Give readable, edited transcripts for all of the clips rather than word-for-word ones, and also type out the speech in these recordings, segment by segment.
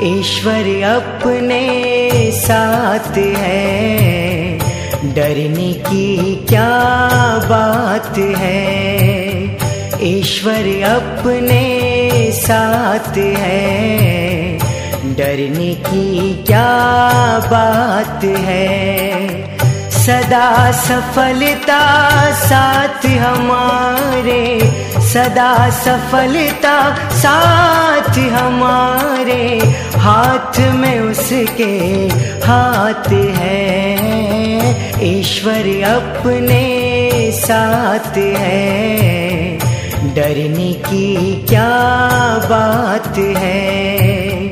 ईश्वर अपने साथ है, डरने की क्या बात है। ईश्वर अपने साथ है, डरने की क्या बात है। सदा सफलता साथ हमारे, सदा सफलता साथ हमारे, हाथ में उसके हाथ है। ईश्वर अपने साथ है, डरने की क्या बात है।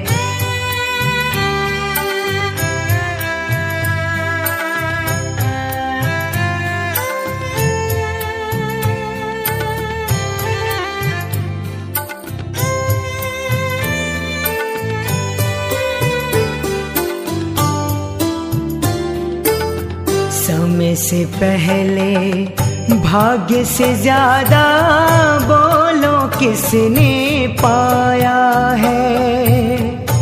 समय से पहले भाग्य से ज्यादा बोलो किसने पाया है।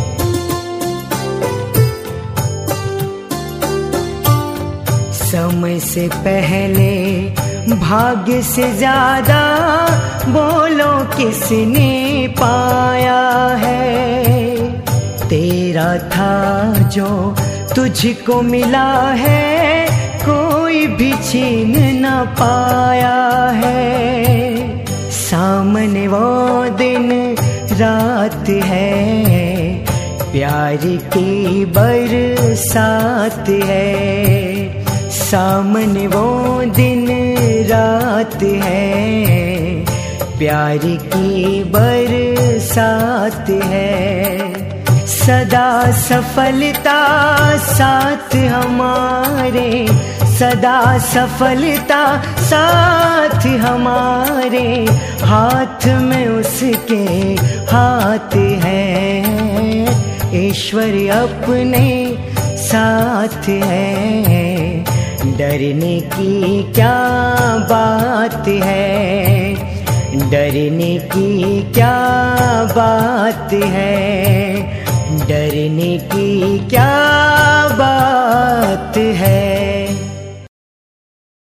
समय से पहले भाग्य से ज्यादा बोलो किसने पाया है। तेरा था जो तुझको मिला है, कोई भी छीन न पाया है। सामने वो दिन रात है, प्यार की बरसात है। सामने वो दिन रात है, प्यार की बरसात है। सदा सफलता साथ हमारे, सदा सफलता साथ हमारे, हाथ में उसके हाथ है। ईश्वर अपने साथ है, डरने की क्या बात है। डरने की क्या बात है, डरने की क्या